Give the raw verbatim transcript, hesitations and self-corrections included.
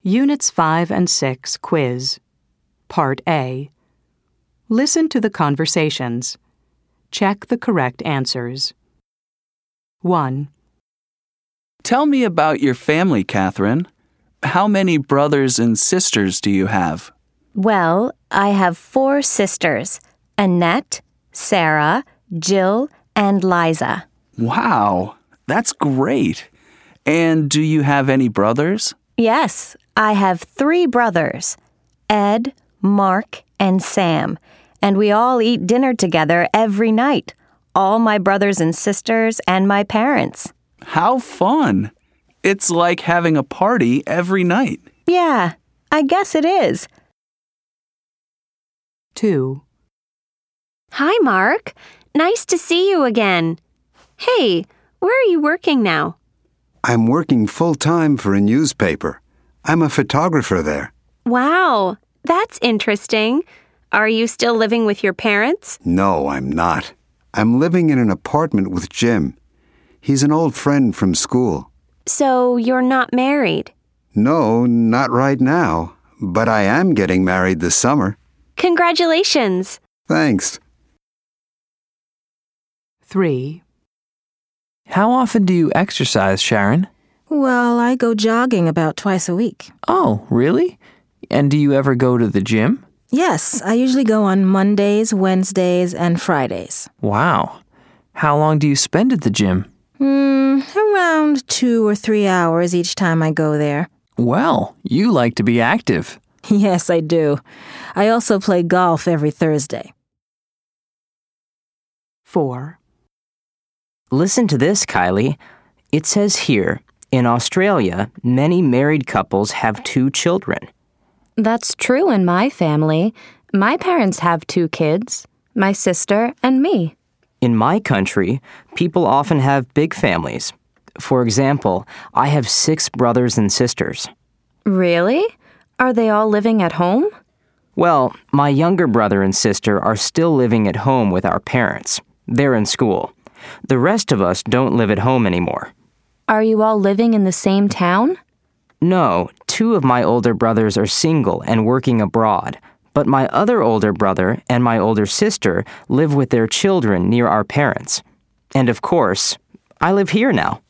Units five and six Quiz. Part A. Listen to the conversations. Check the correct answers. one. Tell me about your family, Catherine. How many brothers and sisters do you have? Well, I have four sisters, Annette, Sarah, Jill, and Liza. Wow, that's great. And do you have any brothers? Yes, I have three brothers, Ed, Mark, and Sam, and we all eat dinner together every night, all my brothers and sisters and my parents. How fun! It's like having a party every night. Yeah, I guess it is. two. Hi, Mark. Nice to see you again. Hey, where are you working now? I'm working full-time for a newspaper. I'm a photographer there. Wow, that's interesting. Are you still living with your parents? No, I'm not. I'm living in an apartment with Jim. He's an old friend from school. So you're not married? No, not right now, but I am getting married this summer. Congratulations. Thanks. three. How often do you exercise, Sharon? Well, I go jogging about twice a week. Oh, really? And do you ever go to the gym? Yes, I usually go on Mondays, Wednesdays, and Fridays. Wow. How long do you spend at the gym? Hmm, around two or three hours each time I go there. Well, you like to be active. Yes, I do. I also play golf every Thursday. four. Listen to this, Kylie. It says here, in Australia, many married couples have two children. That's true in my family. My parents have two kids, my sister and me. In my country, people often have big families. For example, I have six brothers and sisters. Really? Are they all living at home? Well, my younger brother and sister are still living at home with our parents. They're in school. The rest of us don't live at home anymore. Are you all living in the same town? No, two of my older brothers are single and working abroad, but my other older brother and my older sister live with their children near our parents. And of course, I live here now.